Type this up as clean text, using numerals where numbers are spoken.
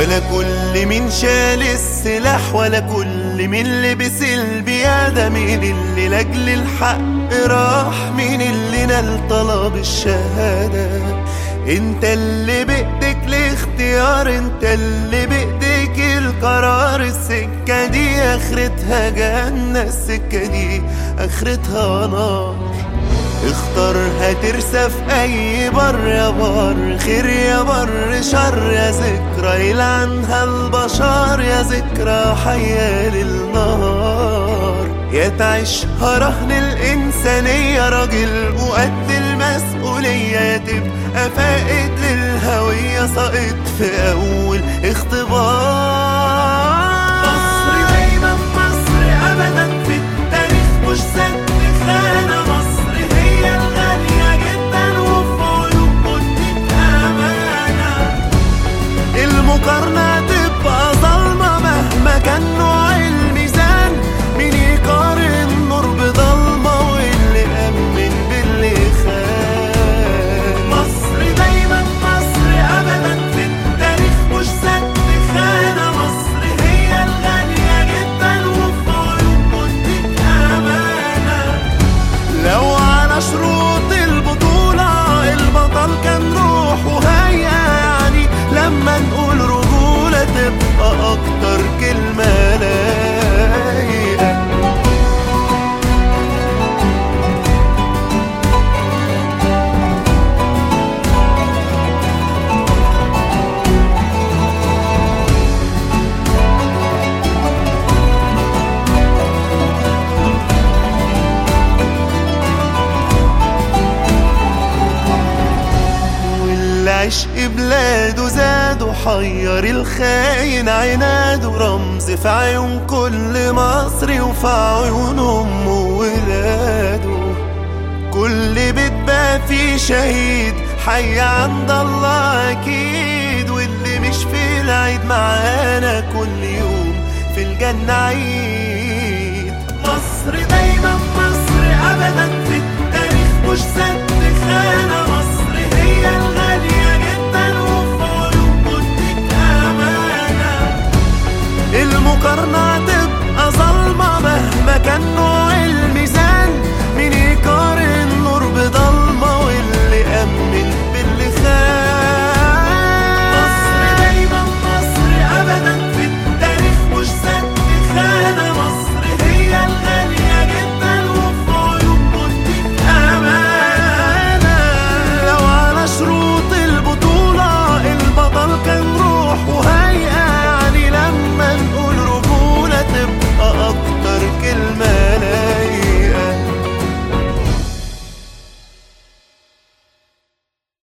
ولا كل مين شال السلاح، ولا كل مين لبس البيادة. مين اللي لاجل الحق راح، مين اللي نال طلب الشهادة. انت اللي بايدك الاختيار، انت اللي بايدك القرار. السكة دي اخرتها جنة، السكة دي اخرتها نار. اختارها ترسى في اي بر، يا بر خير يا بر شر. يا ذكرى يلعنها البشر، يا ذكرى حية للنهار. يا تعيشها رهن الإنسانية، راجل وقد المسؤولية. يا تبقى فائد للهوية، ساقط في أول اختبار. مصر دايما مصر أبدا، في التاريخ مش سد خانة. مصر هي الغالية جدا، وفي عيون مدة أمانة. المقارنة تبقى ظلمة مهما كان نوع الميزان. مين يقارن نور بضلمة، واللي أمن باللي خان. مصر دايما مصر أبدا، في التاريخ مش سد خانة. مصر هي الغالية جدا، وفي عيون مدة أمانة. لو على شروط البطولة البطل كان روح وهيا، يعني لما نقول رجولة تبقى أكتر كلمة لايقة. عشق بلاده زاد وحير الخاين عناده. رمز في عيون كل مصري، وفي عيون أمه وولاده. كل بيت بقى فيه شهيد حي عند الله أكيد. واللي مش في العيد معانا كل يوم في الجنة عيد. مصر دايما مصر أبدا،